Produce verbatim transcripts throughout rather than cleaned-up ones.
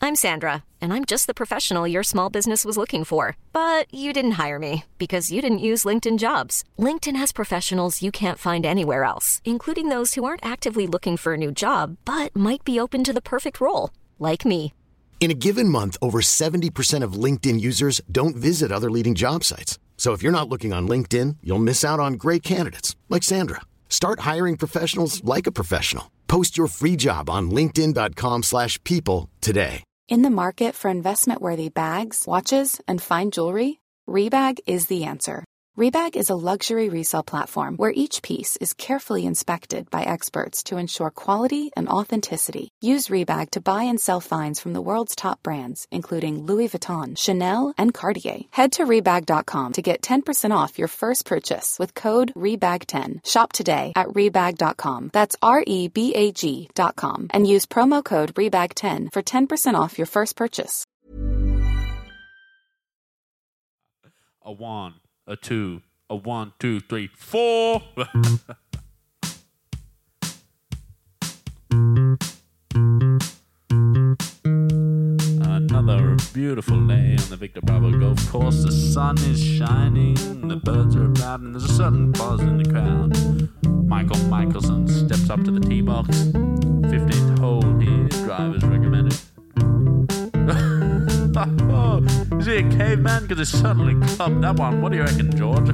I'm Sandra, and I'm just the professional your small business was looking for. But you didn't hire me because you didn't use LinkedIn Jobs. LinkedIn has professionals you can't find anywhere else, including those who aren't actively looking for a new job, but might be open to the perfect role, like me. In a given month, over seventy percent of LinkedIn users don't visit other leading job sites. So if you're not looking on LinkedIn, you'll miss out on great candidates like Sandra. Start hiring professionals like a professional. Post your free job on linkedin dot com slash people today. In the market for investment-worthy bags, watches, and fine jewelry, Rebag is the answer. Rebag is a luxury resale platform where each piece is carefully inspected by experts to ensure quality and authenticity. Use Rebag to buy and sell finds from the world's top brands, including Louis Vuitton, Chanel, and Cartier. Head to Rebag dot com to get ten percent off your first purchase with code rebag ten. Shop today at Rebag dot com. That's R E B A G dot com. And use promo code rebag ten for ten percent off your first purchase. A one. A two, a one, two, three, four. Another beautiful day on the Victor Bravo golf course. The sun is shining, the birds are about, and there's a certain buzz in the crowd. Michael Michelson steps up to the tee box. fifteenth hole here, drivers recommended. Oh, is he a caveman? Because he certainly clubbed that one. What do you reckon, George? I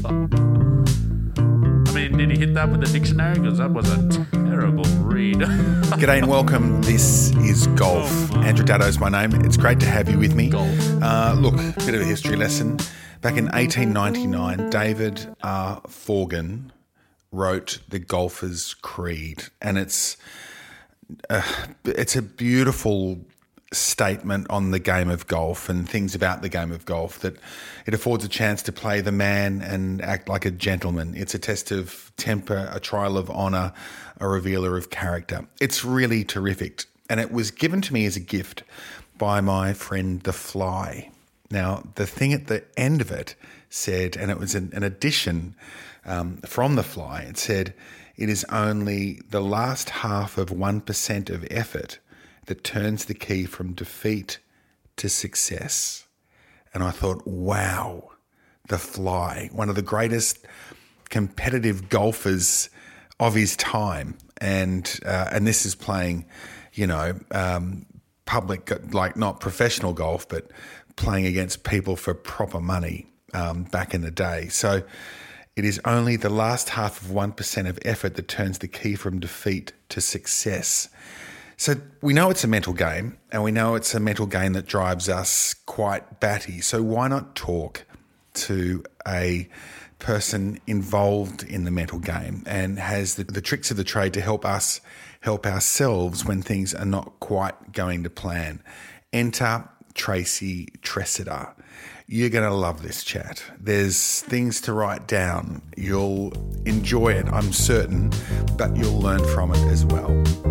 mean, did he hit that with a dictionary? Because that was a terrible read. G'day and welcome. This is Golf. Oh, Andrew Daddo's my name. It's great to have you with me. Golf. Uh, look, a bit of a history lesson. Back in eighteen ninety-nine, David R. Forgan wrote The Golfer's Creed. And it's, uh, it's a beautiful statement on the game of golf and things about the game of golf, that it affords a chance to play the man and act like a gentleman. It's a test of temper, a trial of honour, a revealer of character. It's really terrific. And it was given to me as a gift by my friend The Fly. Now, the thing at the end of it said, and it was an, an addition um, from The Fly, it said, "It is only the last half of one percent of effort that turns the key from defeat to success." And I thought, wow, The Fly, one of the greatest competitive golfers of his time. And uh, and this is playing, you know, um, public, like not professional golf, but playing against people for proper money um, back in the day. So it is only the last half of one percent of effort that turns the key from defeat to success. So we know it's a mental game, and we know it's a mental game that drives us quite batty. So why not talk to a person involved in the mental game and has the, the tricks of the trade to help us help ourselves when things are not quite going to plan? Enter Tracy Tressida. You're going to love this chat. There's things to write down. You'll enjoy it, I'm certain, but you'll learn from it as well.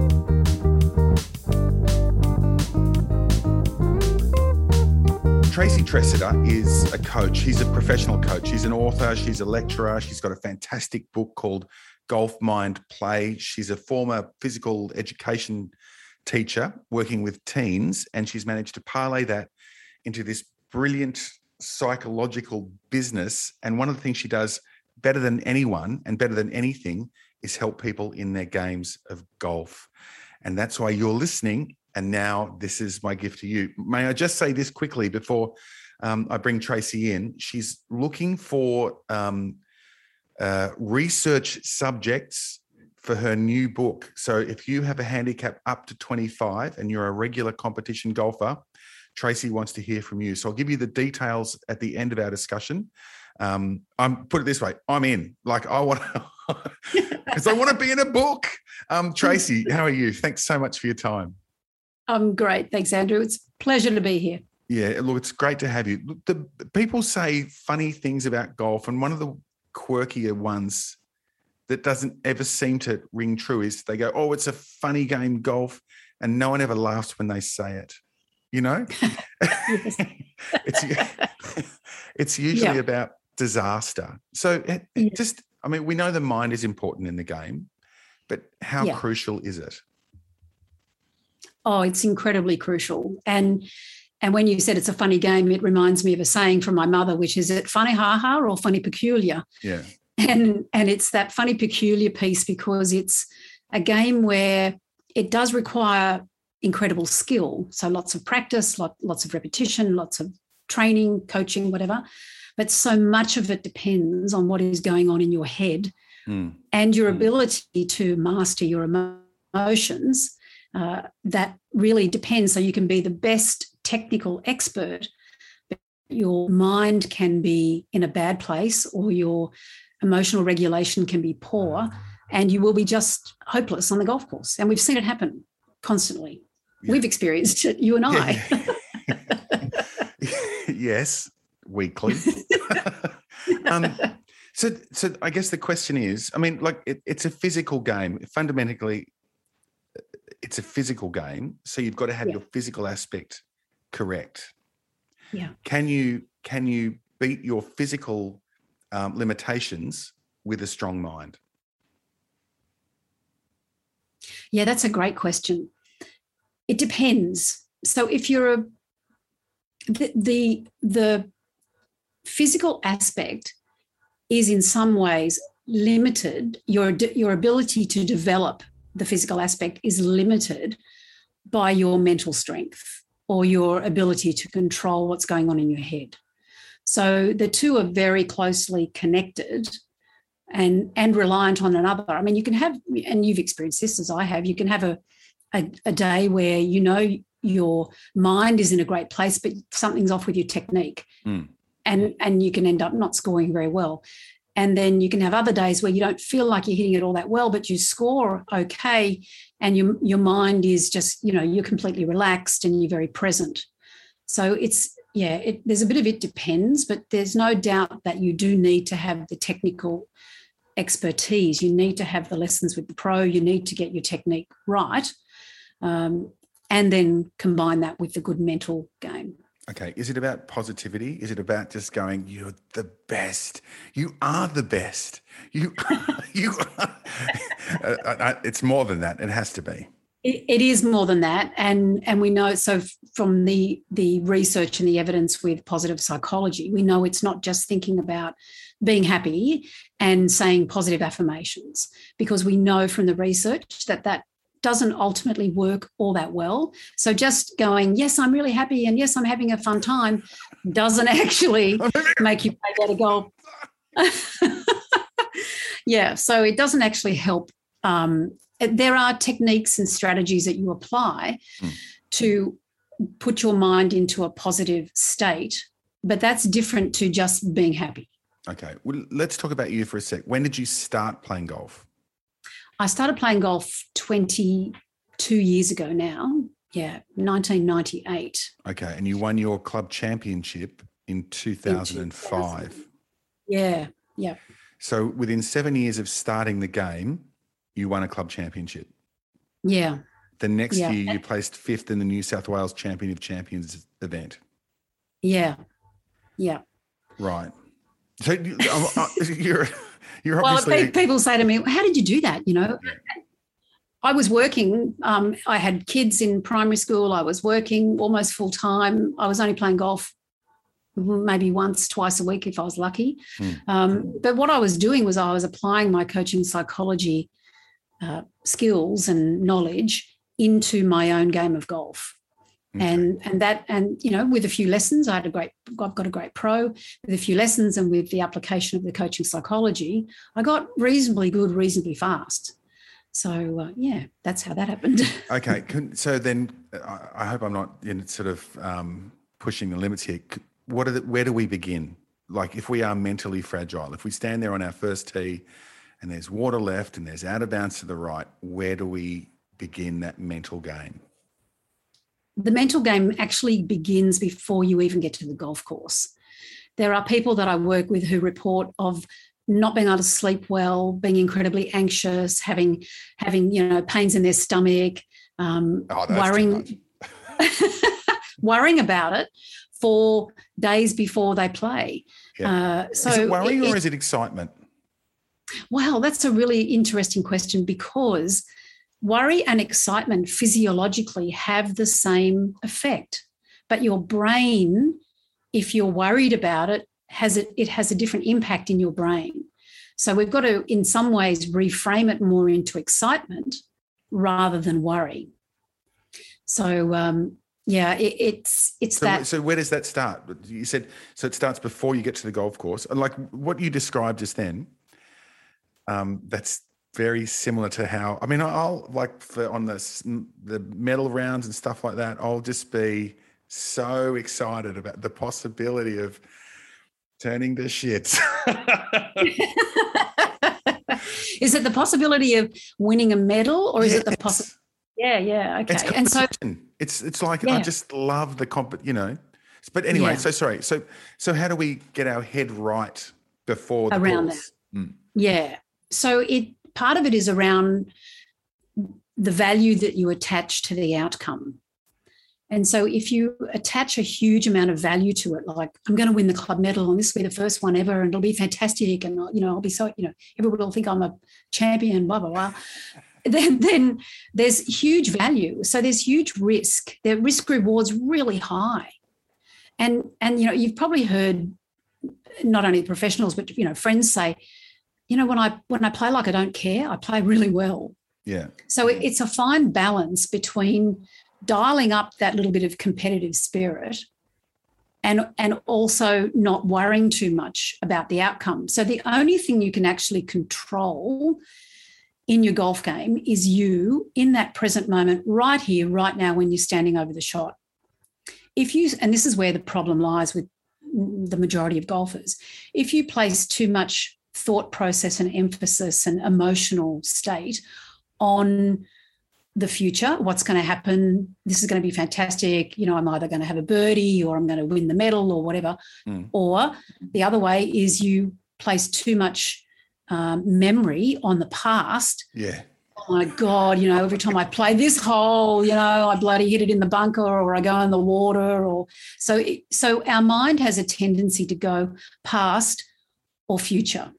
Tracy Tressida is a coach. She's a professional coach. She's an author. She's a lecturer. She's got a fantastic book called Golf Mind Play. She's a former physical education teacher working with teens, and she's managed to parlay that into this brilliant psychological business. And one of the things she does better than anyone and better than anything is help people in their games of golf. And that's why you're listening. And now this is my gift to you. May I just say this quickly before um, I bring Tracy in? She's looking for um, uh, research subjects for her new book. So if you have a handicap up to twenty-five and you're a regular competition golfer, Tracy wants to hear from you. So I'll give you the details at the end of our discussion. Um, I'm put it this way, I'm in. Like I want because I want to be in a book. Um, Tracy, how are you? Thanks so much for your time. I'm great. Thanks, Andrew. It's a pleasure to be here. Yeah, look, it's great to have you. Look, the people say funny things about golf, and one of the quirkier ones that doesn't ever seem to ring true is they go, "Oh, it's a funny game, golf," and no one ever laughs when they say it. You know, it's it's usually yeah. about disaster. So it, it yeah. just, I mean, we know the mind is important in the game, but how yeah. crucial is it? Oh, it's incredibly crucial. And and when you said it's a funny game, it reminds me of a saying from my mother, which is, it funny ha-ha or funny peculiar? Yeah. And, and it's that funny peculiar piece, because it's a game where it does require incredible skill. So lots of practice, lot, lots of repetition, lots of training, coaching, whatever. But so much of it depends on what is going on in your head mm. and your mm. ability to master your emotions. Uh, that really depends. So you can be the best technical expert, but your mind can be in a bad place, or your emotional regulation can be poor, and you will be just hopeless on the golf course. And we've seen it happen constantly. Yeah. We've experienced it, you and I. Yeah. Yes, weekly. um, so, so I guess the question is, I mean, like it, it's a physical game. Fundamentally, it's a physical game. So you've got to have yeah. your physical aspect correct. Yeah. Can you can you beat your physical um, limitations with a strong mind? Yeah, that's a great question. It depends. So if you're a the the, the physical aspect is in some ways limited. Your your ability to develop the physical aspect is limited by your mental strength or your ability to control what's going on in your head. So the two are very closely connected and, and reliant on another. I mean, you can have, and you've experienced this as I have, you can have a, a, a day where you know your mind is in a great place, but something's off with your technique. Mm. And, and you can end up not scoring very well. And then you can have other days where you don't feel like you're hitting it all that well, but you score okay, and your your mind is just, you know, you're completely relaxed and you're very present. So it's, yeah, it, there's a bit of it depends, but there's no doubt that you do need to have the technical expertise. You need to have the lessons with the pro. You need to get your technique right, um, and then combine that with the good mental game. Okay, is it about positivity? Is it about just going, you're the best? You are the best. You, you are. uh, it's more than that. It has to be. It, it is more than that, and and we know, so from the the research and the evidence with positive psychology, we know it's not just thinking about being happy and saying positive affirmations, because we know from the research that that doesn't ultimately work all that well. So just going, yes, I'm really happy, and yes, I'm having a fun time, doesn't actually make you play better golf. Yeah, so it doesn't actually help. Um, there are techniques and strategies that you apply mm. to put your mind into a positive state, but that's different to just being happy. Okay, well, let's talk about you for a sec. When did you start playing golf? I started playing golf twenty-two years ago now. Yeah, nineteen ninety-eight. Okay, and you won your club championship in two thousand five. In two thousand. Yeah, yeah. So within seven years of starting the game, you won a club championship. Yeah. The next yeah. year, you placed fifth in the New South Wales Champion of Champions event. Yeah, yeah. Right. So you're... You're well, obviously... people say to me, how did you do that? You know, I was working. Um, I had kids in primary school. I was working almost full time. I was only playing golf maybe once, twice a week if I was lucky. Mm. Um, but what I was doing was I was applying my coaching psychology uh, skills and knowledge into my own game of golf. Okay. And and that and you know, with a few lessons, I had a great I've got a great pro. With a few lessons and with the application of the coaching psychology, I got reasonably good, reasonably fast. So uh, yeah, that's how that happened. Okay, so then I hope I'm not in sort of um, pushing the limits here. What are the, where do we begin? Like if we are mentally fragile, if we stand there on our first tee, and there's water left and there's out of bounds to the right, where do we begin that mental game? The mental game actually begins before you even get to the golf course. There are people that I work with who report of not being able to sleep well, being incredibly anxious, having, having you know, pains in their stomach, um, oh, worrying, worrying about it for days before they play. Yeah. Uh, so is it worrying it, or is it excitement? Well, that's a really interesting question, because worry and excitement physiologically have the same effect, but your brain, if you're worried about it, has it, it has a different impact in your brain. So we've got to, in some ways, reframe it more into excitement rather than worry. So, um, yeah, it, it's it's so, that. So where does that start? You said, so it starts before you get to the golf course. And like what you described just then, um, that's very similar to how, I mean, I'll like for on the, the medal rounds and stuff like that, I'll just be so excited about the possibility of turning to shit. Is it the possibility of winning a medal, or is yes. it the possibility? Yeah, yeah, okay. It's and so it's it's like yeah. I just love the comp, you know. But anyway, yeah. so sorry. So so how do we get our head right before the around course? that? Mm. Yeah. So it part of it is around the value that you attach to the outcome. And so if you attach a huge amount of value to it, like I'm going to win the club medal and this will be the first one ever and it'll be fantastic and, you know, I'll be so, you know, everybody will think I'm a champion, blah, blah, blah. Then, then there's huge value. So there's huge risk. The risk reward's really high. And, and, you know, you've probably heard not only professionals, but, you know, friends say, you know, when I, when I play like I don't care, I play really well. Yeah. So it, it's a fine balance between dialing up that little bit of competitive spirit and, and also not worrying too much about the outcome. So the only thing you can actually control in your golf game is you in that present moment, right here, right now, when you're standing over the shot. If you, and this is where the problem lies with the majority of golfers, if you place too much thought process and emphasis and emotional state on the future, what's going to happen, this is going to be fantastic, you know, I'm either going to have a birdie or I'm going to win the medal or whatever. Mm. Or the other way is you place too much um, memory on the past. Yeah. Oh my God, you know, every time I play this hole, you know, I bloody hit it in the bunker or I go in the water. Or so, so our mind has a tendency to go past or future.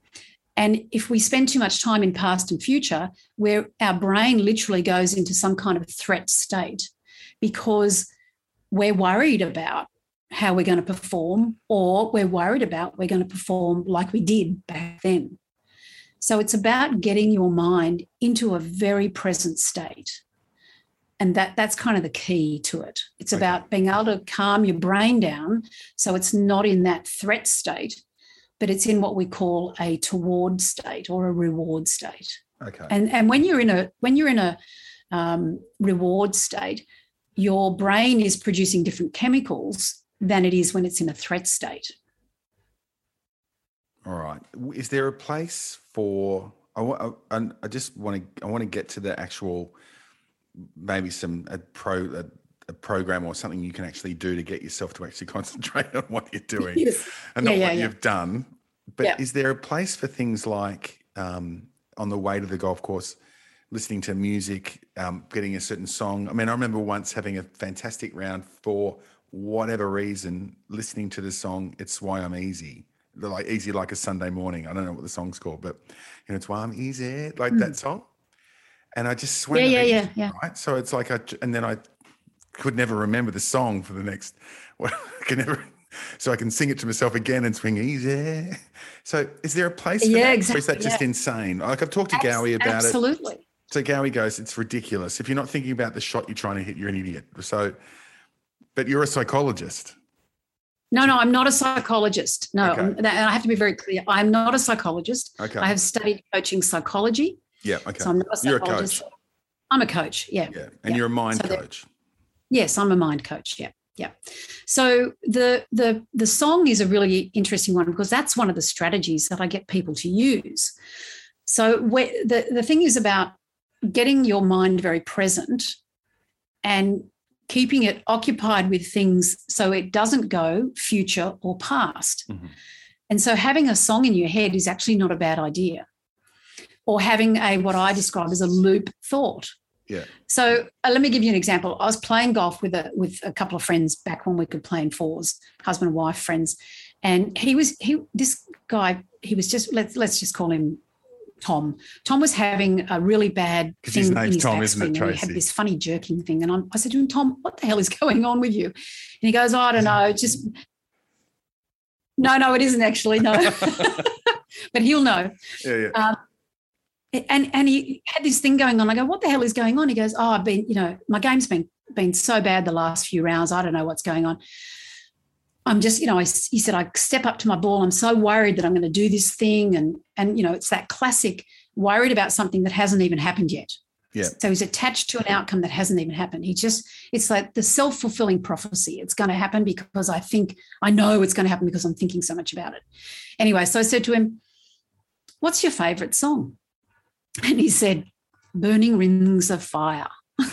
And if we spend too much time in past and future, where our brain literally goes into some kind of threat state because we're worried about how we're going to perform, or we're worried about we're going to perform like we did back then. So it's about getting your mind into a very present state. And that, that's kind of the key to it. It's okay. About being able to calm your brain down so it's not in that threat state, but it's in what we call a toward state or a reward state. Okay. And and when you're in a when you're in a um, reward state, your brain is producing different chemicals than it is when it's in a threat state. All right. Is there a place for? I want. I, I just want to. I want to get to the actual, maybe some a pro. A, a program or something you can actually do to get yourself to actually concentrate on what you're doing yes. and not yeah, yeah, what yeah. you've done. But yeah. is there a place for things like um, on the way to the golf course, listening to music, um, getting a certain song? I mean, I remember once having a fantastic round for whatever reason, listening to the song, It's Why I'm Easy. Like easy like a Sunday morning. I don't know what the song's called, but you know, it's why I'm easy, like mm. that song. And I just swam. Yeah, yeah, yeah, yeah. Right. So it's like I and then I could never remember the song for the next, well, I can never, so I can sing it to myself again and swing easy. So is there a place for yeah, that? Exactly, or is that just yeah. insane? Like I've talked to Abs- Gowie about absolutely. it. Absolutely. So Gowie goes, it's ridiculous. If you're not thinking about the shot you're trying to hit, you're an idiot. So, but you're a psychologist. No, no, I'm not a psychologist. No, okay. and I have to be very clear. I'm not a psychologist. Okay. I have studied coaching psychology. Yeah, okay. So I'm not a psychologist. You're a coach. I'm a coach, yeah. Yeah, and yeah. you're a mind so coach. Yes, I'm a mind coach, yeah, yeah. So the, the, the song is a really interesting one because that's one of the strategies that I get people to use. So where, the, the thing is about getting your mind very present and keeping it occupied with things so it doesn't go future or past. Mm-hmm. And so having a song in your head is actually not a bad idea, or having a what I describe as a loop thought. Yeah. So uh, let me give you an example. I was playing golf with a with a couple of friends back when we could play in fours, husband and wife friends, and he was he this guy he was just let's let's just call him Tom. Tom was having a really bad thing his in name's his Tom, backswing, isn't it, and he Tracy? had this funny jerking thing. And I'm, I said to him, Tom, what the hell is going on with you? And he goes, oh, I don't know, just no, no, it isn't actually, no. But he'll know. Yeah, yeah. Um, and and he had this thing going on. I go, what the hell is going on? He goes, oh, I've been, you know, my game's been been so bad the last few rounds. I don't know what's going on. I'm just, you know, I, he said, I step up to my ball. I'm so worried that I'm going to do this thing. And, and, you know, it's that classic worried about something that hasn't even happened yet. Yeah. So he's attached to an outcome that hasn't even happened. He just, it's like the self-fulfilling prophecy. It's going to happen because I think, I know it's going to happen because I'm thinking so much about it. Anyway, so I said to him, what's your favourite song? And he said, Burning Rings of Fire.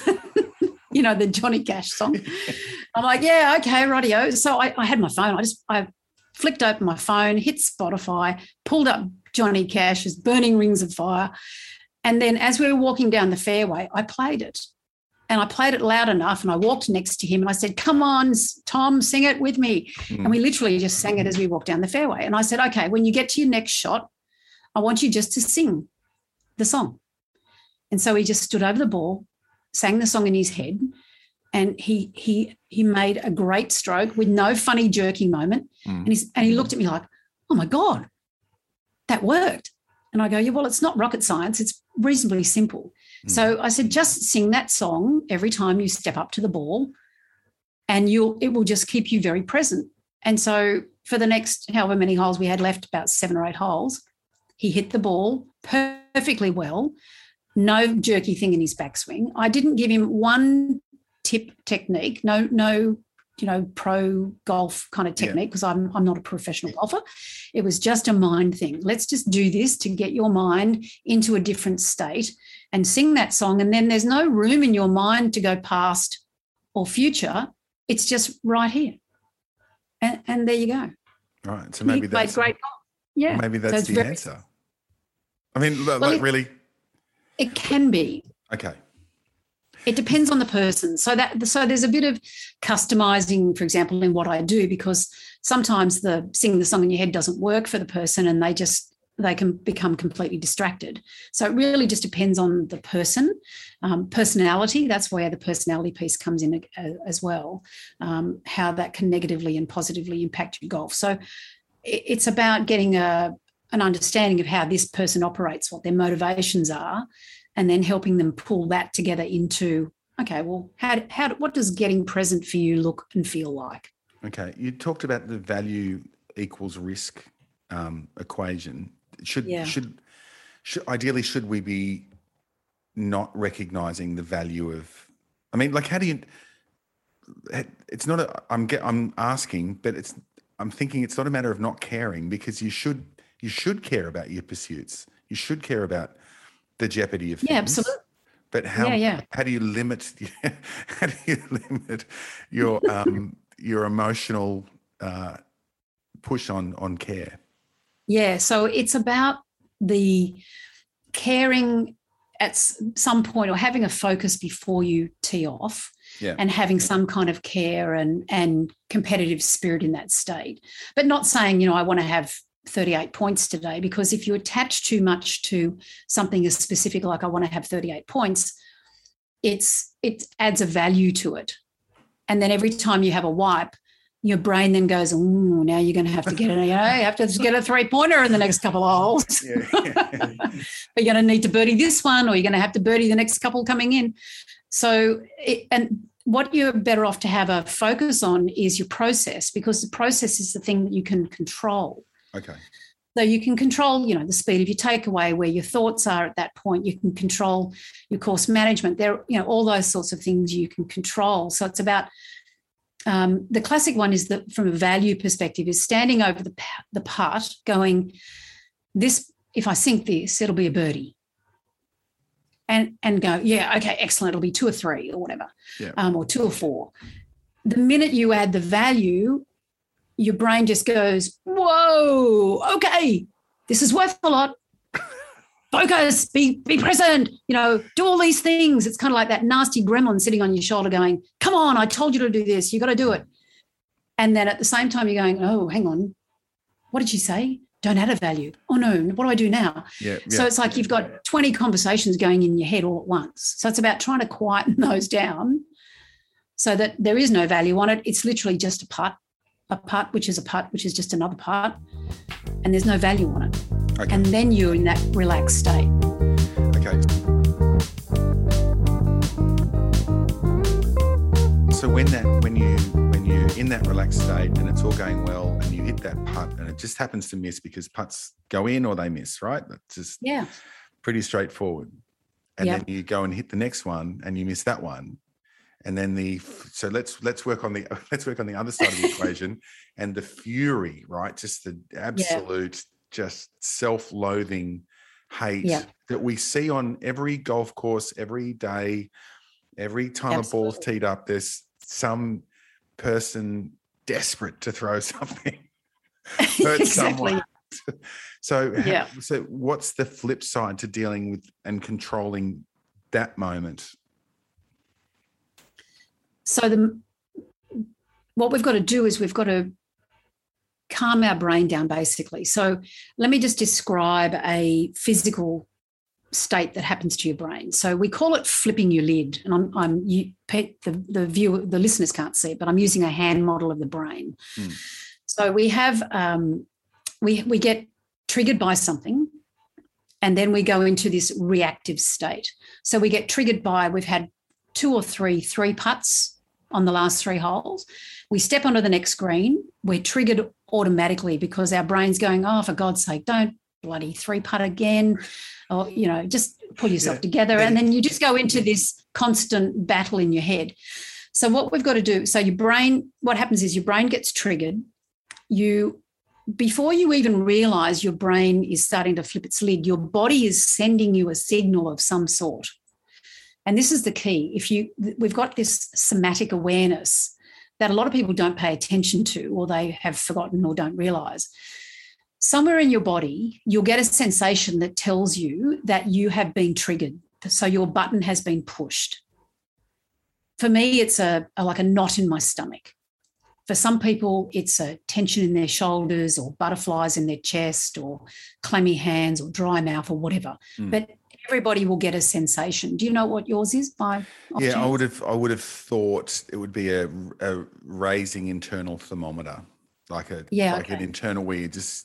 You know, the Johnny Cash song. I'm like, yeah, okay, rightio. So I, I had my phone. I just, I flicked open my phone, hit Spotify, pulled up Johnny Cash's Burning Rings of Fire. And then as we were walking down the fairway, I played it. And I played it loud enough, and I walked next to him and I said, come on, Tom, sing it with me. Mm. And we literally just sang it as we walked down the fairway. And I said, okay, when you get to your next shot, I want you just to sing the song. And so he just stood over the ball, sang the song in his head, and he he he made a great stroke with no funny jerking moment. Mm. And, he's, and he looked at me like, oh, my God, that worked. And I go, yeah, well, it's not rocket science. It's reasonably simple. Mm. So I said, just sing that song every time you step up to the ball, and you'll it will just keep you very present. And so for the next however many holes we had left, about seven or eight holes, he hit the ball perfectly well. No jerky thing in his backswing. I didn't give him one tip technique, no, no, you know, pro golf kind of technique, because yeah. I'm I'm not a professional golfer. It was just a mind thing. Let's just do this to get your mind into a different state and sing that song. And then there's no room in your mind to go past or future. It's just right here. And, and there you go. Right. So maybe he that's played great golf. Yeah. Maybe that's so the very, answer. I mean, like, well, it, really. It can be. Okay. It depends on the person. So that so there's a bit of customizing, for example, in what I do, because sometimes the singing the song in your head doesn't work for the person, and they just they can become completely distracted. So it really just depends on the person, um, personality. That's where the personality piece comes in as well, um, how that can negatively and positively impact your golf. So it's about getting a an understanding of how this person operates, what their motivations are, and then helping them pull that together into, okay, well, how, how what does getting present for you look and feel like? Okay. You talked about the value equals risk um, equation. Should, yeah. should, should, ideally, should we be not recognizing the value of, I mean, like, how do you, it's not a, I'm get, I'm asking, but it's, I'm thinking it's not a matter of not caring, because you should, you should care about your pursuits. You should care about the jeopardy of things. Yeah, absolutely. But how yeah, yeah. how do you limit how do you limit your um your emotional uh, push on on care? Yeah, so it's about the caring at some point, or having a focus before you tee off. Yeah. And having some kind of care and and competitive spirit in that state. But not saying, you know, I want to have thirty-eight points today, because if you attach too much to something as specific, like I want to have thirty-eight points, it's it adds a value to it. And then every time you have a wipe, your brain then goes, oh, now you're going to have to get it, you know, you have to get a three-pointer in the next couple of holes. Yeah. But you're going to need to birdie this one, or you're going to have to birdie the next couple coming in. So, it, and what you're better off to have a focus on is your process, because the process is the thing that you can control. Okay. So you can control, you know, the speed of your takeaway, where your thoughts are at that point. You can control your course management. There, you know, all those sorts of things you can control. So it's about um, the classic one is that from a value perspective is standing over the the putt, going, this, if I sink this, it'll be a birdie. And and go, yeah, okay, excellent. It'll be two or three or whatever, yeah. um, or two or four. The minute you add the value, your brain just goes, whoa, okay, this is worth a lot. Focus, be be present, you know, do all these things. It's kind of like that nasty gremlin sitting on your shoulder going, come on, I told you to do this. You got to do it. And then at the same time, you're going, oh, hang on, what did you say? don't add a value. Oh no, what do I do now? Yeah, so yeah. it's like you've got twenty conversations going in your head all at once. So it's about trying to quieten those down so that there is no value on it. It's literally just a putt, a putt, which is a putt, which is just another putt, and there's no value on it. Okay. And then you're in that relaxed state. Okay. So when that when you when you're in that relaxed state and it's all going well and you hit that putt and it just happens to miss because putts go in or they miss, right? That's just yeah. pretty straightforward. And Yep. then you go and hit the next one and you miss that one. And then the so let's let's work on the let's work on the other side of the equation and the fury, right? Just the absolute just self-loathing hate Yeah. that we see on every golf course every day. Every time Absolutely. a ball's teed up, there's some person desperate to throw something, hurt Exactly. someone. So, Yeah. so what's the flip side to dealing with and controlling that moment? So the what we've got to do is we've got to calm our brain down, basically. So let me just describe a physical state that happens to your brain. So we call it flipping your lid, and I'm, I'm you, the the viewer, the listeners can't see it, but I'm using a hand model of the brain. Mm. So we have um, we we get triggered by something, and then we go into this reactive state. So we get triggered by we've had two or three three putts on the last three holes. We step onto the next green. We're triggered automatically because our brain's going, oh, for God's sake, don't bloody three putt again. Or, you know, just pull yourself Yeah. together. And then you just go into this constant battle in your head. So what we've got to do, so your brain, what happens is your brain gets triggered. You, before you even realize your brain is starting to flip its lid, your body is sending you a signal of some sort. And this is the key. If you, we've got this somatic awareness that a lot of people don't pay attention to, or they have forgotten or don't realize. Somewhere in your body, you'll get a sensation that tells you that you have been triggered. So your button has been pushed. For me, it's a, a like a knot in my stomach. For some people, it's a tension in their shoulders or butterflies in their chest or clammy hands or dry mouth or whatever. Mm. But everybody will get a sensation. Do you know what yours is by off Yeah, I chance? would have I would have thought it would be a, a raising internal thermometer, like a Yeah, like an okay. internal where you just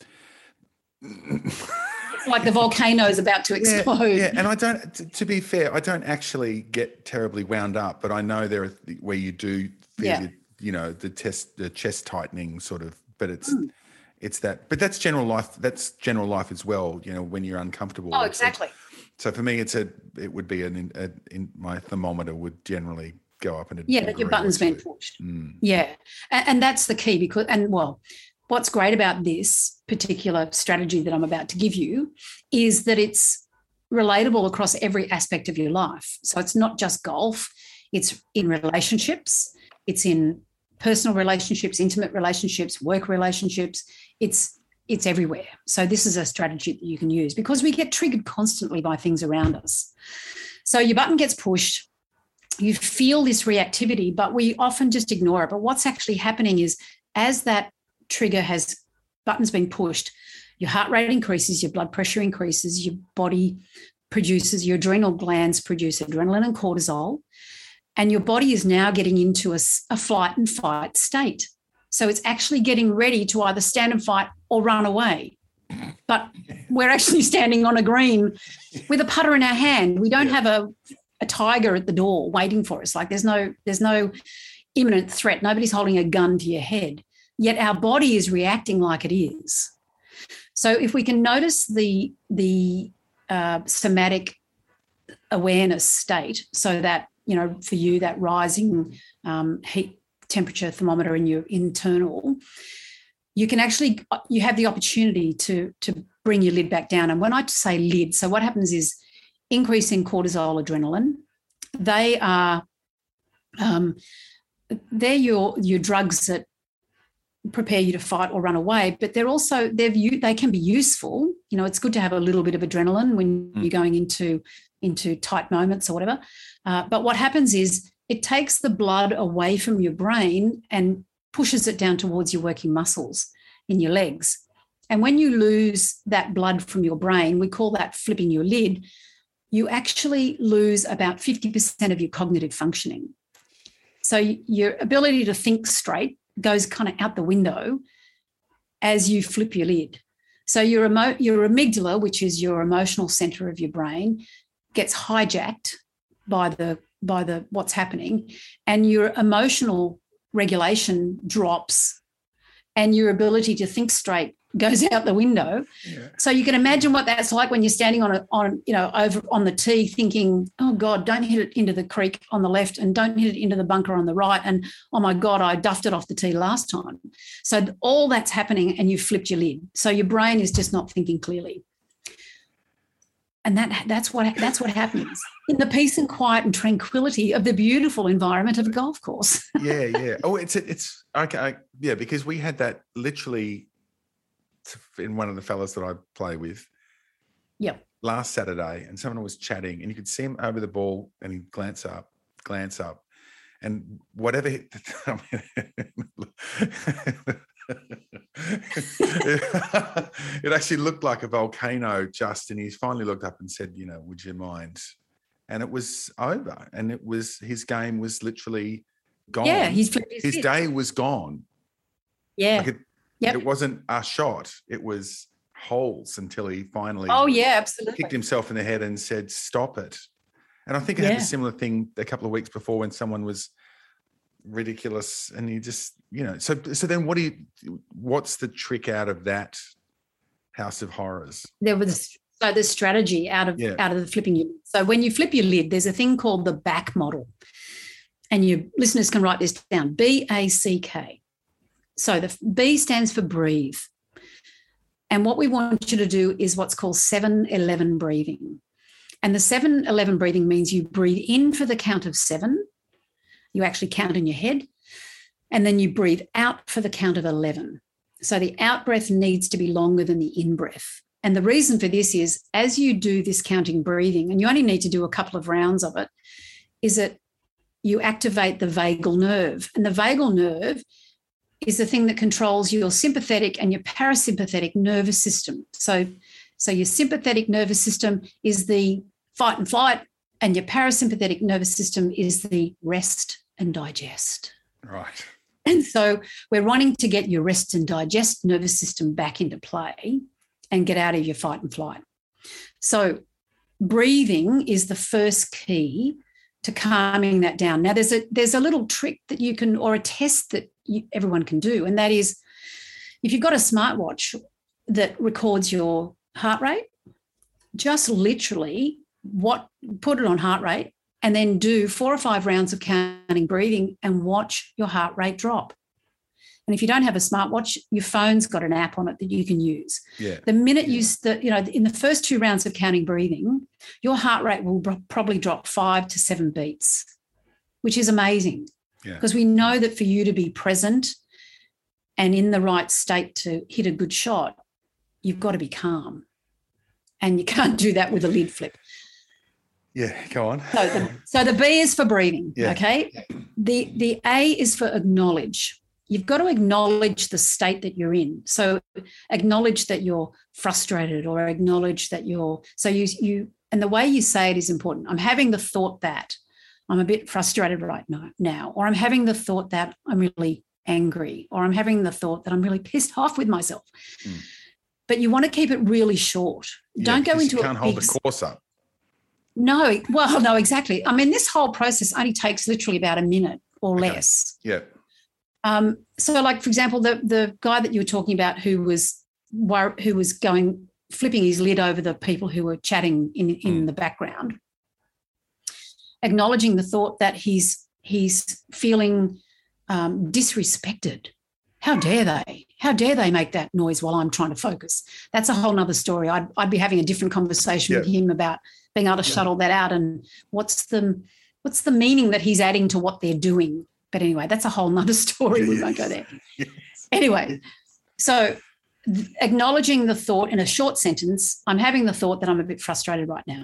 It's like the volcano's about to explode. Yeah, yeah, and I don't. To, to be fair, I don't actually get terribly wound up, but I know there are th- where you do feel, Yeah. the, you know, the test, the chest tightening sort of. But it's, Mm. it's that. But that's general life. That's general life as well. You know, when you're uncomfortable. Oh, It's a- exactly. so for me, it's a. It would be an. A, in my thermometer would generally go up in a. Yeah, that your degree or button's been two. pushed. Mm. Yeah. And, and that's the key because, and well, what's great about this particular strategy that I'm about to give you is that it's relatable across every aspect of your life. So it's not just golf, it's in relationships, it's in personal relationships, intimate relationships, work relationships. It's it's everywhere. So this is a strategy that you can use because we get triggered constantly by things around us. So your button gets pushed, you feel this reactivity, but we often just ignore it. But what's actually happening is as that trigger has buttons being pushed, your heart rate increases, your blood pressure increases, your body produces, your adrenal glands produce adrenaline and cortisol, and your body is now getting into a, a flight and fight state. So it's actually getting ready to either stand and fight or run away. But we're actually standing on a green with a putter in our hand. We don't Yeah. have a, a tiger at the door waiting for us. Like there's no, there's no imminent threat. Nobody's holding a gun to your head. Yet our body is reacting like it is. So if we can notice the, the uh, somatic awareness state, so that, you know, for you, that rising um, heat temperature thermometer in your internal, you can actually, you have the opportunity to, to bring your lid back down. And when I say lid, so what happens is increase in cortisol, adrenaline. They are, um, they're your, your drugs that prepare you to fight or run away, but they're also, they're, they can be useful. You know, it's good to have a little bit of adrenaline when Mm. you're going into, into tight moments or whatever. Uh, but what happens is it takes the blood away from your brain and pushes it down towards your working muscles in your legs. And when you lose that blood from your brain, we call that flipping your lid, you actually lose about fifty percent of your cognitive functioning. So your ability to think straight goes kind of out the window as you flip your lid. So your, emo- your amygdala, which is your emotional center of your brain, gets hijacked by the by the what's happening, and your emotional regulation drops, and your ability to think straight goes out the window. Yeah. So you can imagine what that's like when you're standing on a on you know over on the tee, thinking, "Oh God, don't hit it into the creek on the left, and don't hit it into the bunker on the right," and "Oh my God, I duffed it off the tee last time." So all that's happening, and you flipped your lid. So your brain is just not thinking clearly. And that that's what that's what happens in the peace and quiet and tranquility of the beautiful environment of a golf course. yeah, yeah. Oh, it's it's okay. Yeah, because we had that literally in one of the fellas that I play with. Yep. Last Saturday, and someone was chatting, and you could see him over the ball, and he'd glance up, glance up, and whatever. He, I mean, it actually looked like a volcano just, and he finally looked up and said, you know, would you mind? And it was over, and it was, his game was literally gone. Yeah, he's his, his day was gone. Yeah. Like it, yep. it wasn't a shot, it was holes until he finally oh yeah absolutely kicked himself in the head and said, stop it. And I think I yeah. had a similar thing a couple of weeks before when someone was ridiculous, and you just, you know, so so then what do you what's the trick out of that house of horrors? There was so the strategy out of yeah. out of the flipping your lid. So when you flip your lid, there's a thing called the back model, and your listeners can write this down: B A C K. So the B stands for breathe, and what we want you to do is what's called seven eleven breathing. And the seven eleven breathing means you breathe in for the count of seven. You actually count in your head, and then you breathe out for the count of eleven. So the out breath needs to be longer than the in breath. And the reason for this is, as you do this counting breathing, and you only need to do a couple of rounds of it, is that you activate the vagal nerve. And the vagal nerve is the thing that controls your sympathetic and your parasympathetic nervous system. So, so your sympathetic nervous system is the fight and flight, and your parasympathetic nervous system is the rest and digest. Right. And so we're wanting to get your rest and digest nervous system back into play and get out of your fight and flight. So breathing is the first key to calming that down. Now, there's a there's a little trick that you can, or a test that you, everyone can do, and that is, if you've got a smartwatch that records your heart rate, just literally what put it on heart rate, and then do four or five rounds of counting breathing and watch your heart rate drop. And if you don't have a smartwatch, your phone's got an app on it that you can use. Yeah. The minute you, st- you know, in the first two rounds of counting breathing, your heart rate will b- probably drop five to seven beats, which is amazing. Yeah. Because we know that for you to be present and in the right state to hit a good shot, you've got to be calm. And you can't do that with a lid flip. Yeah, go on. So the, so the B is for breathing, yeah. okay? The, the A is for acknowledge. You've got to acknowledge the state that you're in. So acknowledge that you're frustrated, or acknowledge that you're, so you, you, and the way you say it is important. I'm having the thought that I'm a bit frustrated right now, now, or I'm having the thought that I'm really angry, or I'm having the thought that I'm really pissed off with myself. Mm. But you want to keep it really short. Yeah, Don't go into you it. Can't hold the course up. No, well, no, exactly. I mean, this whole process only takes literally about a minute or okay. less. Yeah. Um, so, like, for example, the the guy that you were talking about who was who was going flipping his lid over the people who were chatting in, in mm. the background, acknowledging the thought that he's he's feeling um, disrespected. How dare they? How dare they make that noise while I'm trying to focus? That's a whole nother story. I'd, I'd be having a different conversation yeah. with him about being able to yeah. shuttle that out, and what's the what's the meaning that he's adding to what they're doing. But anyway, that's a whole nother story. Yes. We won't go there. Yes. Anyway, so th- acknowledging the thought in a short sentence, I'm having the thought that I'm a bit frustrated right now.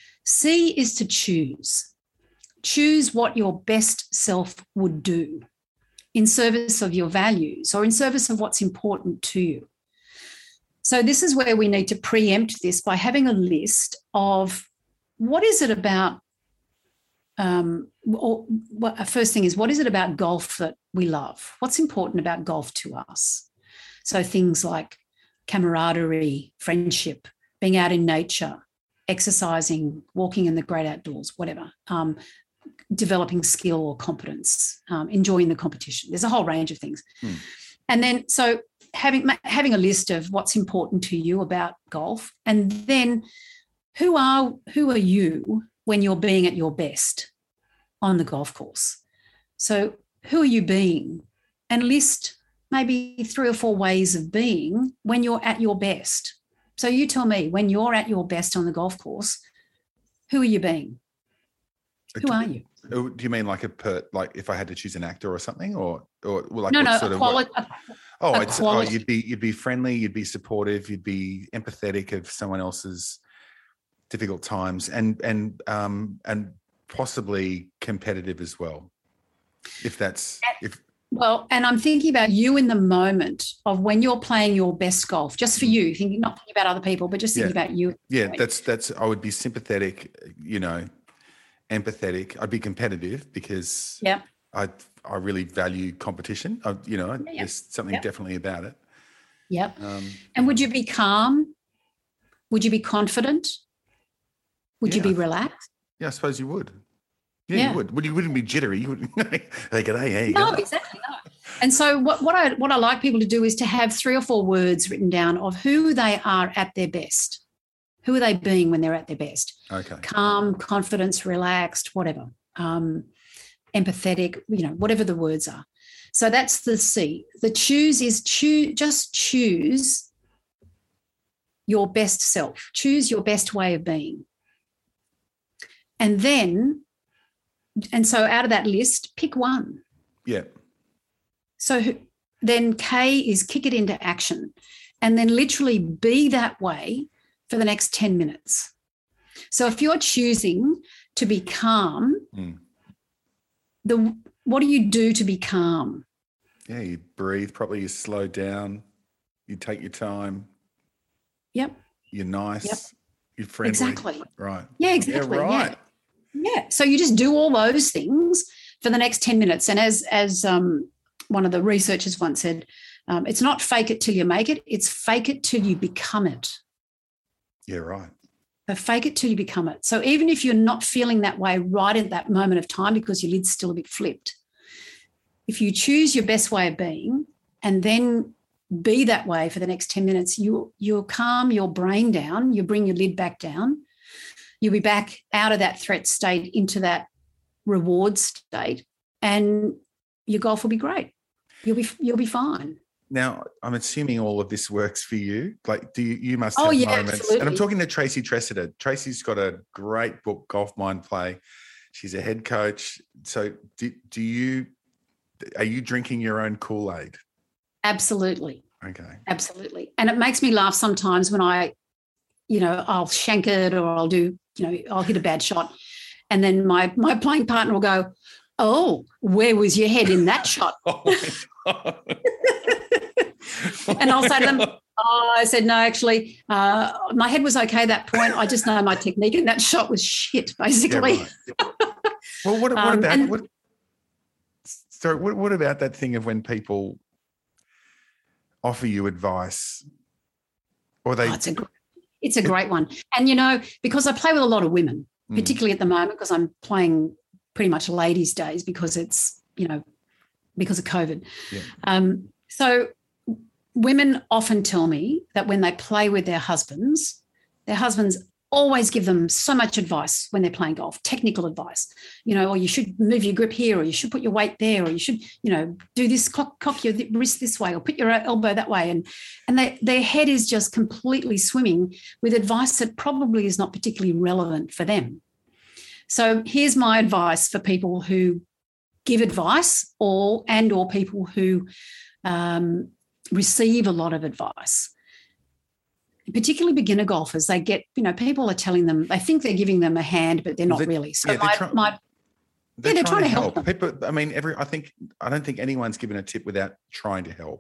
C is to choose. Choose what your best self would do in service of your values, or in service of what's important to you. So this is where we need to preempt this by having a list of what is it about, um, or what, first thing is, what is it about golf that we love? What's important about golf to us? So things like camaraderie, friendship, being out in nature, exercising, walking in the great outdoors, whatever, um, developing skill or competence, um, enjoying the competition. There's a whole range of things. Hmm. And then so having having a list of what's important to you about golf, and then who are who are you when you're being at your best on the golf course? So who are you being? And list maybe three or four ways of being when you're at your best. So you tell me, when you're at your best on the golf course, who are you being? Who do, are you? Do you mean like a per, like if I had to choose an actor or something, or or like no, what no, sort a of quali- what, a, oh, a it's quali- oh, you'd be you'd be friendly, you'd be supportive, you'd be empathetic of someone else's difficult times, and and um and possibly competitive as well, if that's if. Well, and I'm thinking about you in the moment of when you're playing your best golf, just for you, thinking not thinking about other people, but just thinking yeah. about you. Yeah, that's that's. I would be sympathetic, you know, empathetic. I'd be competitive because yeah, I I really value competition. I, you know, yeah, yeah. there's something yep. definitely about it. Yep. Um, and would you be calm? Would you be confident? Would yeah, you be relaxed? Yeah, I suppose you would. Yeah, yeah. you would. Would you wouldn't be jittery? You wouldn't. They go, hey, hey. No, exactly. No. And so what, what I what I like people to do is to have three or four words written down of who they are at their best. Who are they being when they're at their best? Okay. Calm, confidence, relaxed, whatever. Um, empathetic, you know, whatever the words are. So that's the C. The choose is choose. Just choose your best self. Choose your best way of being. And then. And so out of that list, pick one. Yeah. So then K is kick it into action, and then literally be that way for the next ten minutes. So if you're choosing to be calm, mm. the what do you do to be calm? Yeah, you breathe properly, you slow down, you take your time. Yep. You're nice. Yep. You're friendly. Exactly. Right. Yeah, exactly. Yeah, right. Yeah. Yeah. So you just do all those things for the next ten minutes. And as as um, one of the researchers once said, um, it's not fake it till you make it. It's fake it till you become it. Yeah, right. So fake it till you become it. So even if you're not feeling that way right at that moment of time because your lid's still a bit flipped, if you choose your best way of being and then be that way for the next ten minutes, you, you'll calm your brain down, you bring your lid back down, you'll be back out of that threat state into that reward state, and your golf will be great. You'll be you'll be fine. Now, I'm assuming all of this works for you. Like, do you, you must have oh, yeah, moments. Absolutely. And I'm talking to Tracy Tressida. Tracy's got a great book, Golf Mind Play. She's a head coach. So do, do you, are you drinking your own Kool-Aid? Absolutely. Okay. Absolutely. And it makes me laugh sometimes when I, you know, I'll shank it or I'll do, you know, I'll hit a bad shot. And then my my playing partner will go, oh, where was your head in that shot? Oh and I'll say to them, oh, I said, no, actually, uh, my head was okay at that point. I just know my technique, and that shot was shit, basically. Yeah, right. Well, what, what um, about and, what, sorry, what, what about that thing of when people offer you advice, or they? Oh, it's a it's a great one, and you know, because I play with a lot of women, mm. particularly at the moment, because I'm playing pretty much ladies' days because it's you know because of COVID. Yeah. Um, so. Women often tell me that when they play with their husbands, their husbands always give them so much advice when they're playing golf, technical advice, you know, or you should move your grip here, or you should put your weight there, or you should, you know, do this, cock, cock your wrist this way, or put your elbow that way. And, and they, their head is just completely swimming with advice that probably is not particularly relevant for them. So here's my advice for people who give advice or and or people who um, receive a lot of advice, particularly beginner golfers. They get, you know, people are telling them, they think they're giving them a hand, but they're not they, really. So yeah, my, try, my they're, yeah, they're trying, trying to to help, help. them. People, I mean, every, I think, I don't think anyone's given a tip without trying to help.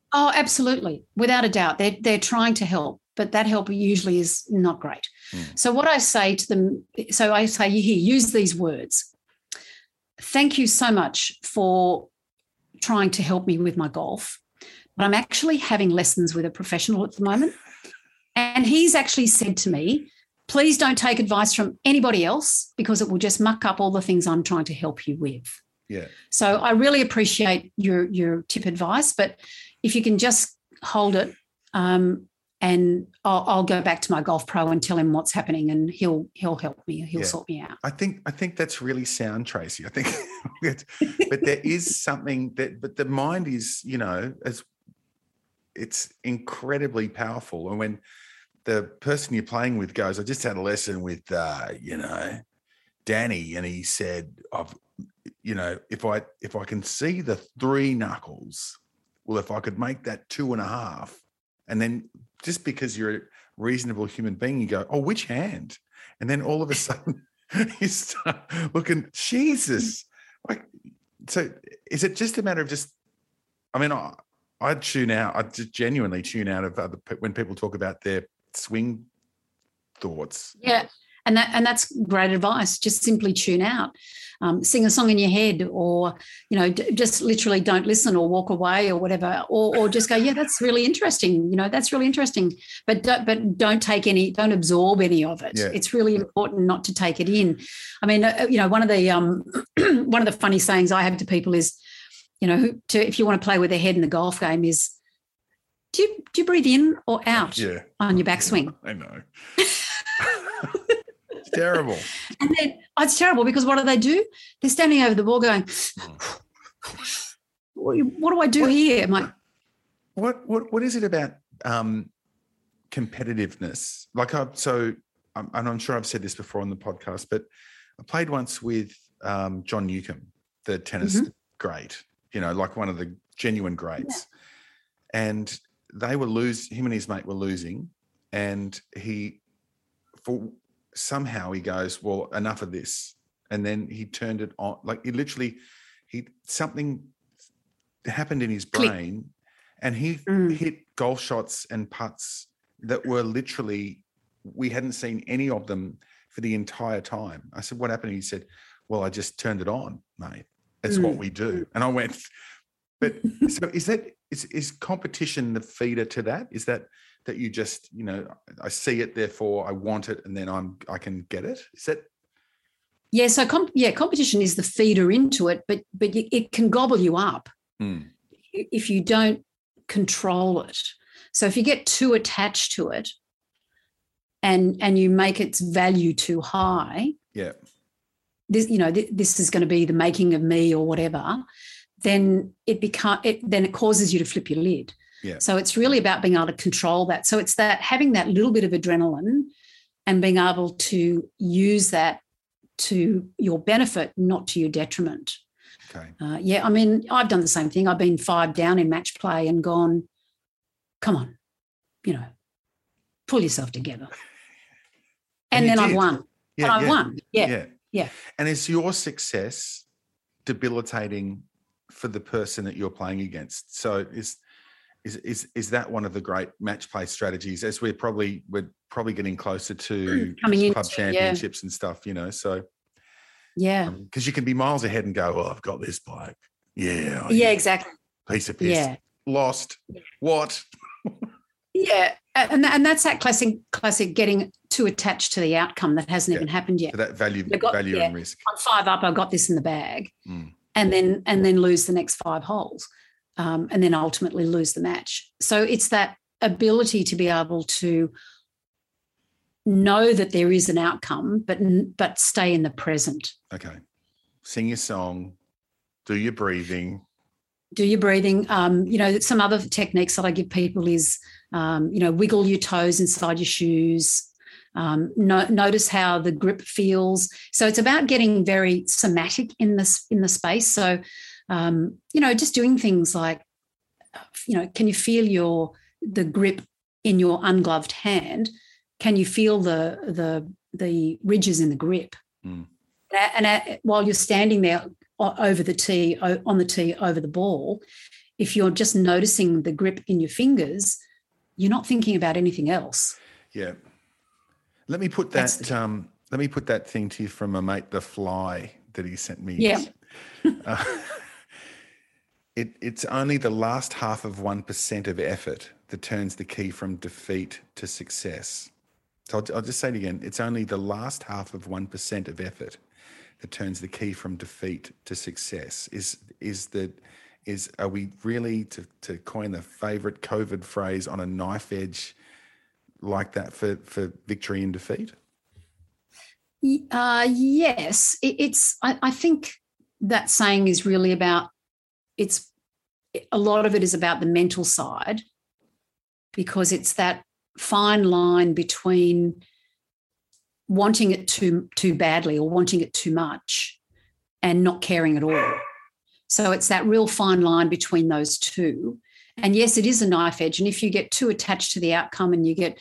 Oh, absolutely. Without a doubt. They're, they're trying to help, but that help usually is not great. Mm. So what I say to them, so I say, here, use these words. Thank you so much for trying to help me with my golf, but I'm actually having lessons with a professional at the moment. And he's actually said to me, please don't take advice from anybody else because it will just muck up all the things I'm trying to help you with. Yeah. So I really appreciate your your tip advice, but if you can just hold it, um, and I'll, I'll go back to my golf pro and tell him what's happening, and he'll he'll help me. He'll yeah. sort me out. I think I think that's really sound, Tracy. I think, but there is something that, but the mind is, you know, as it's incredibly powerful, and when the person you're playing with goes, I just had a lesson with, uh, you know, Danny, and he said, I've, you know, if I if I can see the three knuckles, well, if I could make that two and a half, and then just because you're a reasonable human being, you go, oh, which hand? And then all of a sudden you start looking, Jesus. Like, so is it just a matter of just, I mean, I, I tune out, I just genuinely tune out of other, when people talk about their swing thoughts. Yeah. And that and that's great advice. Just simply tune out, um, sing a song in your head, or, you know, d- just literally don't listen or walk away or whatever, or, or just go, yeah, that's really interesting. You know, that's really interesting. But don't, but don't take any, don't absorb any of it. Yeah. It's really important not to take it in. I mean, uh, you know, one of the um, one of the funny sayings I have to people is, you know, to, if you want to play with their head in the golf game is, do you do you breathe in or out yeah. on your backswing? I know. It's terrible. And then oh, it's terrible because what do they do? They're standing over the ball going, what do I do what, here? I'm like, what what what is it about um, competitiveness? Like, I, so, um, and I'm sure I've said this before on the podcast, but I played once with um, John Newcomb, the tennis mm-hmm. great, you know, like one of the genuine greats. Yeah. And they were losing, him and his mate were losing, and he, for somehow he goes, well, enough of this. And then he turned it on, like he literally, he, something happened in his brain. Click. And he mm. hit golf shots and putts that were literally, we hadn't seen any of them for the entire time. I said, what happened? He said, well, I just turned it on, mate. That's mm. what we do. And I went, but so is that, is, is competition the feeder to that? Is that, that you just, you know, I see it, therefore I want it, and then I'm, I can get it? Is that? Yeah. So comp- yeah, competition is the feeder into it, but, but it can gobble you up mm. if you don't control it. So if you get too attached to it and, and you make its value too high, yeah, this, you know, th- this is going to be the making of me or whatever, then it become it then it causes you to flip your lid. Yeah. So it's really about being able to control that. So it's that having that little bit of adrenaline and being able to use that to your benefit, not to your detriment. Okay. Uh, yeah, I mean, I've done the same thing. I've been five down in match play and gone, come on, you know, pull yourself together. And, and then did. I've won. Yeah, and I've yeah. won. Yeah. yeah. Yeah. And is your success debilitating for the person that you're playing against? So is is is is that one of the great match play strategies, as we're probably we're probably getting closer to Coming club into, championships yeah. and stuff, you know? So yeah, because um, you can be miles ahead and go, well, I've got this bloke. Yeah. Oh, yeah, yeah, exactly. Piece of piss. Yeah. Lost. Yeah. What? Yeah. And, and that's that classic classic getting too attached to the outcome that hasn't yeah. even happened yet. So that value, got, value yeah, and risk. I'm five up, I've got this in the bag. Mm. And then and then lose the next five holes. Um, and then ultimately lose the match. So it's that ability to be able to know that there is an outcome, but but stay in the present. Okay. Sing your song, do your breathing. Do your breathing. Um, you know, some other techniques that I give people is, um, you know, wiggle your toes inside your shoes. Um, no, notice how the grip feels. So it's about getting very somatic in this in the space. So, um, you know, just doing things like, you know, can you feel your the grip in your ungloved hand? Can you feel the the the ridges in the grip? Mm. And, and while you're standing there over the tee, on the tee, over the ball, if you're just noticing the grip in your fingers, you're not thinking about anything else. Yeah. Let me put That's that. the- Um, let me put that thing to you from a mate, The Fly, that he sent me. Yeah. uh, it, it's only the last half of one percent of effort that turns the key from defeat to success. So I'll, I'll just say it again. It's only the last half of one percent of effort that turns the key from defeat to success. Is is the is are we really, to to coin the favorite COVID phrase, on a knife edge like that for for victory and defeat? Uh, yes, it, it's. I, I think that saying is really about. It's a lot of it is about the mental side, because it's that fine line between wanting it too too badly or wanting it too much and not caring at all. So it's that real fine line between those two. And yes, it is a knife edge. And if you get too attached to the outcome and you get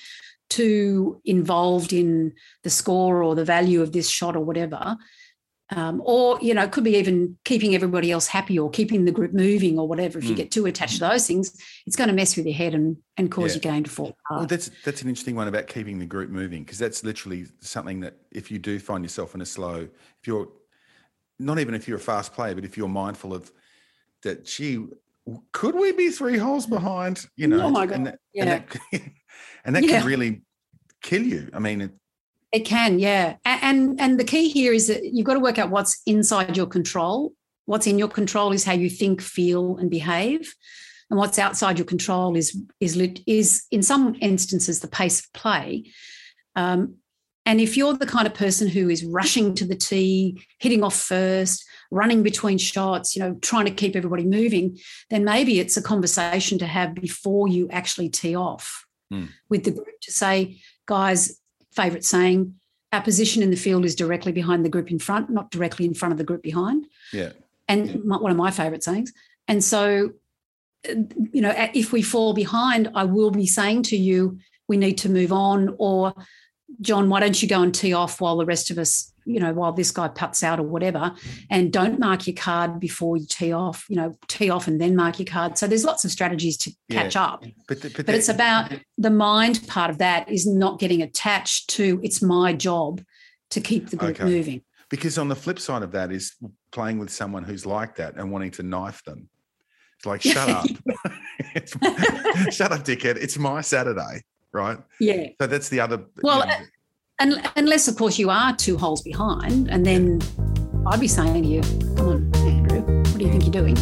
too involved in the score or the value of this shot or whatever, um, or, you know, it could be even keeping everybody else happy or keeping the group moving or whatever. If you Mm. get too attached to those things, it's going to mess with your head and, and cause Yeah. your game to fall apart. Well, that's that's an interesting one about keeping the group moving, because that's literally something that if you do find yourself in a slow, if you're not even if you're a fast player, but if you're mindful of that, gee, could we be three holes behind? You know, Oh my God. and that, Yeah. and that, and that Yeah. can really kill you. I mean, it, It can, yeah. A- And and the key here is that you've got to work out what's inside your control. What's in your control is how you think, feel, and behave. And what's outside your control is is lit, is in some instances the pace of play. Um, and if you're the kind of person who is rushing to the tee, hitting off first, running between shots, you know, trying to keep everybody moving, then maybe it's a conversation to have before you actually tee off Mm. with the group to say, guys, favourite saying, our position in the field is directly behind the group in front, not directly in front of the group behind. yeah, And my, one of my favourite sayings. And so, uh, you know, if we fall behind, I will be saying to you, we need to move on, or John, why don't you go and tee off while the rest of us, you know, while this guy puts out or whatever, and don't mark your card before you tee off, you know, tee off and then mark your card. So there's lots of strategies to Yeah. catch up. but the, but, But the- it's about the mind part of that is not getting attached to it's my job to keep the group Okay. moving. because on the flip side of that is playing with someone who's like that and wanting to knife them. It's like, shut up, It's- shut up, dickhead. It's my Saturday, right? Yeah. So that's the other. Well, you know, And unless, of course, you are two holes behind, and then I'd be saying to you, come on, Andrew, what do you think you're doing?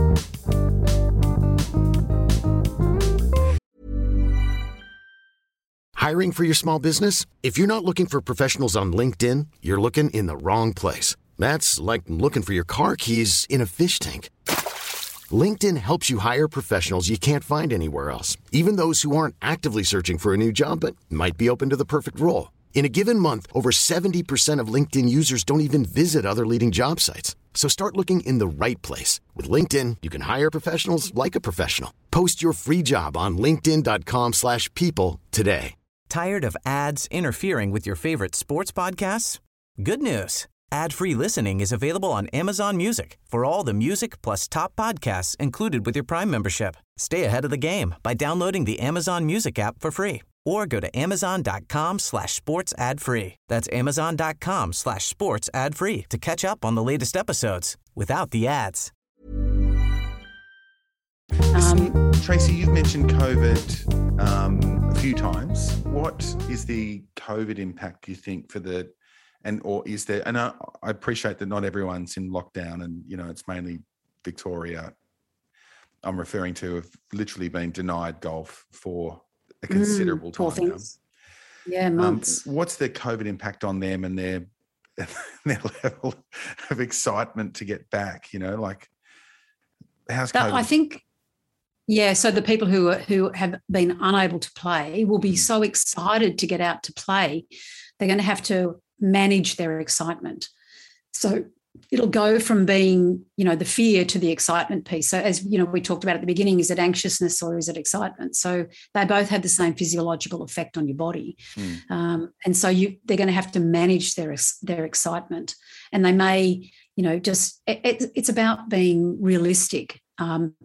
Hiring for your small business? If you're not looking for professionals on LinkedIn, you're looking in the wrong place. That's like looking for your car keys in a fish tank. LinkedIn helps you hire professionals you can't find anywhere else, even those who aren't actively searching for a new job but might be open to the perfect role. In a given month, over seventy percent of LinkedIn users don't even visit other leading job sites. So start looking in the right place. With LinkedIn, you can hire professionals like a professional. Post your free job on linkedin dot com slash people today. Tired of ads interfering with your favorite sports podcasts? Good news. Ad-free listening is available on Amazon Music for all the music plus top podcasts included with your Prime membership. Stay ahead of the game by downloading the Amazon Music app for free or go to amazon.com slash sports ad free. That's amazon.com slash sports ad free to catch up on the latest episodes without the ads. Um, Tracy, you've mentioned COVID um, a few times. What is the COVID impact, you think, for the, and or is there, and I, I appreciate that not everyone's in lockdown and, you know, it's mainly Victoria I'm referring to have literally been denied golf for a considerable mm, poor time now. things. Yeah, Um, months. what's the COVID impact on them and their their level of excitement to get back? You know, like how's That- COVID? I think, yeah, so the people who are, who have been unable to play will be Mm. so excited to get out to play. They're going to have to manage their excitement. So it'll go from being, you know, the fear to the excitement piece. So as, you know, we talked about at the beginning, is it anxiousness or is it excitement? So they both have the same physiological effect on your body. Mm. Um, and so you, they're going to have to manage their, their excitement. And they may, you know, just, it, it's about being realistic. Um,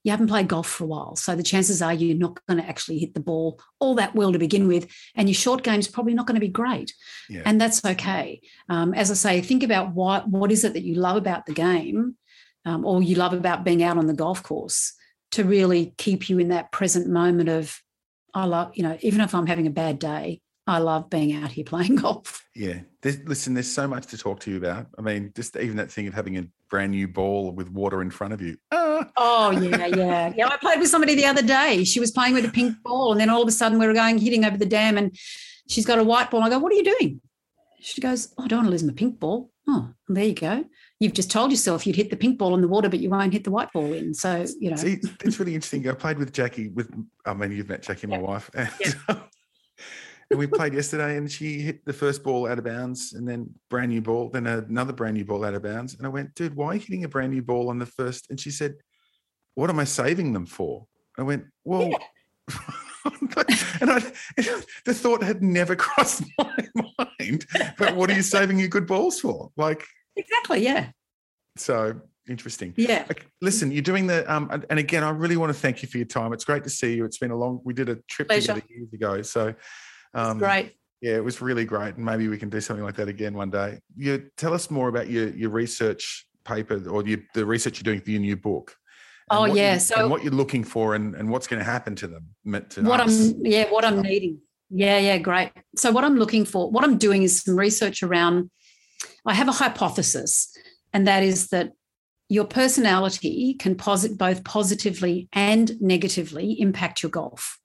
you haven't played golf for a while. So the chances are you're not going to actually hit the ball all that well to begin with. And your short game's probably not going to be great. Yeah. And that's okay. Um, as I say, think about what, what is it that you love about the game um, or you love about being out on the golf course to really keep you in that present moment of, I love, you know, even if I'm having a bad day, I love being out here playing golf. Yeah. There's, listen, there's so much to talk to you about. I mean, just even that thing of having a brand new ball with water in front of you. Ah. Oh, yeah, yeah. Yeah, I played with somebody the other day. She was playing with a pink ball and then all of a sudden we were going, hitting over the dam and she's got a white ball. I go, what are you doing? She goes, oh, I don't want to lose my pink ball. Oh, well, there you go. You've just told yourself you'd hit the pink ball in the water, but you won't hit the white ball in. So, you know. See, it's really interesting. I played with Jackie, with, I mean, you've met Jackie, my yep. wife. And, yep. and we played yesterday and she hit the first ball out of bounds and then brand new ball, then another brand new ball out of bounds. And I went, dude, why are you hitting a brand new ball on the first? And she said, what am I saving them for? I went, well, yeah. and I, the thought had never crossed my mind, but what are you saving your good balls for? Like, exactly, yeah. So interesting. Yeah. Okay, listen, you're doing the, um, and again, I really want to thank you for your time. It's great to see you. It's been a long, we did a trip Pleasure. together years ago. So, um, great. Yeah, it was really great. And maybe we can do something like that again one day. You tell us more about your, your research paper or your, the research you're doing for your new book. Oh yeah, you, so and what you're looking for, and, and what's going to happen to them. To what us. I'm, yeah, what I'm needing. Yeah, yeah, great. So what I'm looking for, what I'm doing is some research around. I have a hypothesis, and that is that your personality can posit both positively and negatively impact your golf.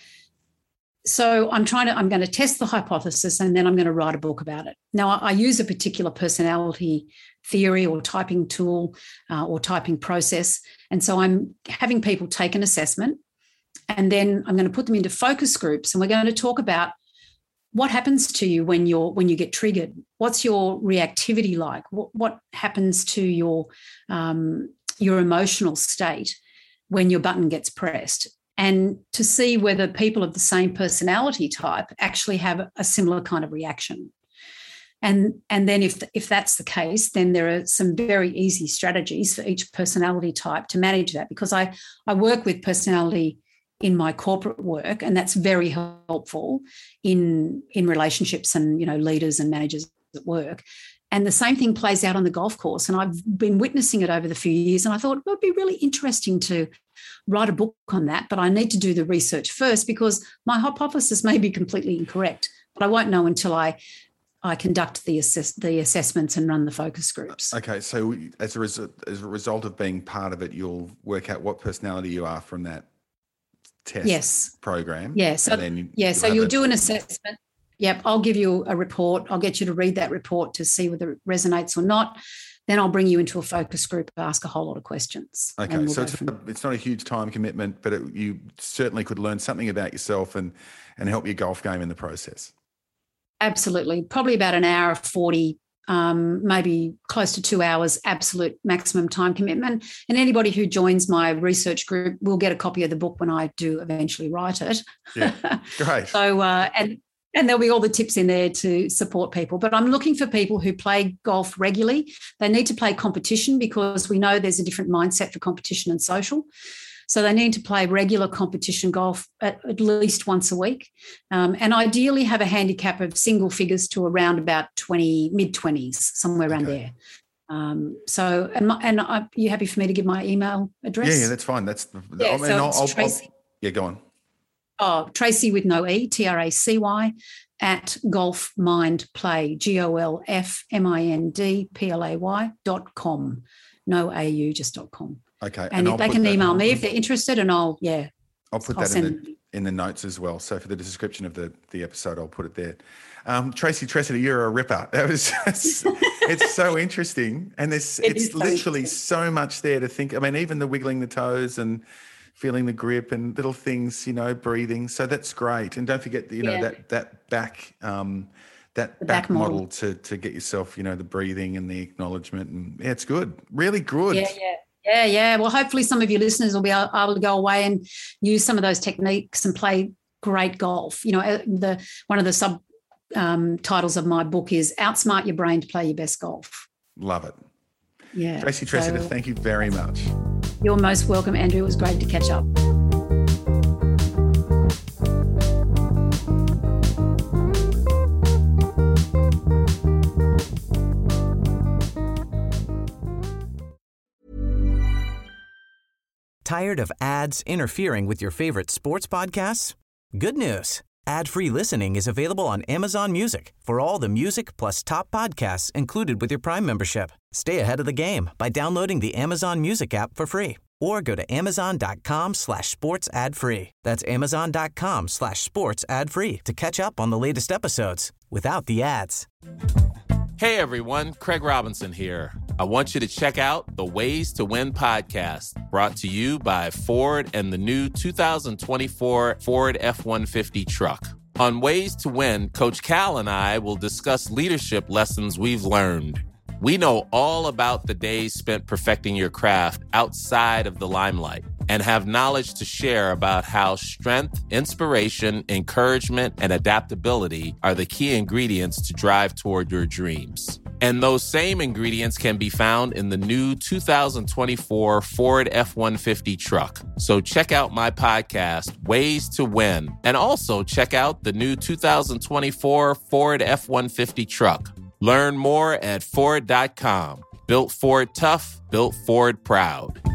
So I'm trying to, I'm going to test the hypothesis, and then I'm going to write a book about it. Now I, I use a particular personality theory or typing tool uh, or typing process. And so I'm having people take an assessment and then I'm going to put them into focus groups and we're going to talk about what happens to you when you're when you get triggered. What's your reactivity like? What, what happens to your um, your emotional state when your button gets pressed? And to see whether people of the same personality type actually have a similar kind of reaction. And, and then if, if that's the case, then there are some very easy strategies for each personality type to manage that, because I, I work with personality in my corporate work, and that's very helpful in, in relationships and, you know, leaders and managers at work. And the same thing plays out on the golf course. And I've been witnessing it over the few years, and I thought it would be really interesting to write a book on that, but I need to do the research first because my hypothesis may be completely incorrect, but I won't know until I I conduct the assess the assessments and run the focus groups. Okay, so as a, res as a result of being part of it, you'll work out what personality you are from that test yes. program. Yeah, so, then you, yeah, you'll so you'll a, do an assessment. Yep, I'll give you a report. I'll get you to read that report to see whether it resonates or not. Then I'll bring you into a focus group, ask a whole lot of questions. Okay, we'll so it's, a, it's not a huge time commitment, but it, you certainly could learn something about yourself and, and help your golf game in the process. Absolutely. Probably about an hour, forty, um, maybe close to two hours, absolute maximum time commitment. And anybody who joins my research group will get a copy of the book when I do eventually write it. Yeah, great. so, uh, and And there'll be all the tips in there to support people. But I'm looking for people who play golf regularly. They need to play competition because we know there's a different mindset for competition and social. So they need to play regular competition golf at, at least once a week, um, and ideally have a handicap of single figures to around about twenty, mid twenties, somewhere around okay. there. Um, so, and, my, and are you happy for me to give my email address? Yeah, yeah, that's fine. That's the, yeah, I mean, so I'll, it's I'll, Tracy. I'll, yeah, go on. Oh, Tracy with no E, T R A C Y, at Golf Mind Play, G O L F M I N D P L A Y dot com. No A U, just dot com. Okay. And, and they can email me if they're interested, and I'll, yeah. I'll put I'll that in the, in the notes as well. So for the description of the, the episode, I'll put it there. Um, Tracy Tressida, you're a ripper. That was just, it's so interesting. And there's it it's literally so, so much there to think. I mean, even the wiggling the toes and feeling the grip and little things, you know, breathing. So that's great. And don't forget, you know, yeah. that that back um, that the back, back model, model to to get yourself, you know, the breathing and the acknowledgement. And yeah, it's good. Really good. Yeah, yeah. Yeah, yeah. Well, hopefully some of your listeners will be able to go away and use some of those techniques and play great golf. You know, the one of the sub um, titles of my book is Outsmart Your Brain to Play Your Best Golf. Love it. Yeah. Tracy Tressida, so, thank you very much. You're most welcome, Andrew. It was great to catch up. Tired of ads interfering with your favorite sports podcasts? Good news. Ad-free listening is available on Amazon Music for all the music plus top podcasts included with your Prime membership. Stay ahead of the game by downloading the Amazon Music app for free or go to amazon.com slash sports ad free. That's amazon.com slash sports ad free to catch up on the latest episodes without the ads. Hey everyone, Craig Robinson here. I want you to check out the Ways to Win podcast, brought to you by Ford and the new two thousand twenty-four Ford F one fifty truck. On Ways to Win, Coach Cal and I will discuss leadership lessons we've learned. We know all about the days spent perfecting your craft outside of the limelight and have knowledge to share about how strength, inspiration, encouragement, and adaptability are the key ingredients to drive toward your dreams. And those same ingredients can be found in the new two thousand twenty-four Ford F one fifty truck. So check out my podcast, Ways to Win, and also check out the new two thousand twenty-four Ford F one fifty truck. Learn more at Ford dot com. Built Ford tough, built Ford proud.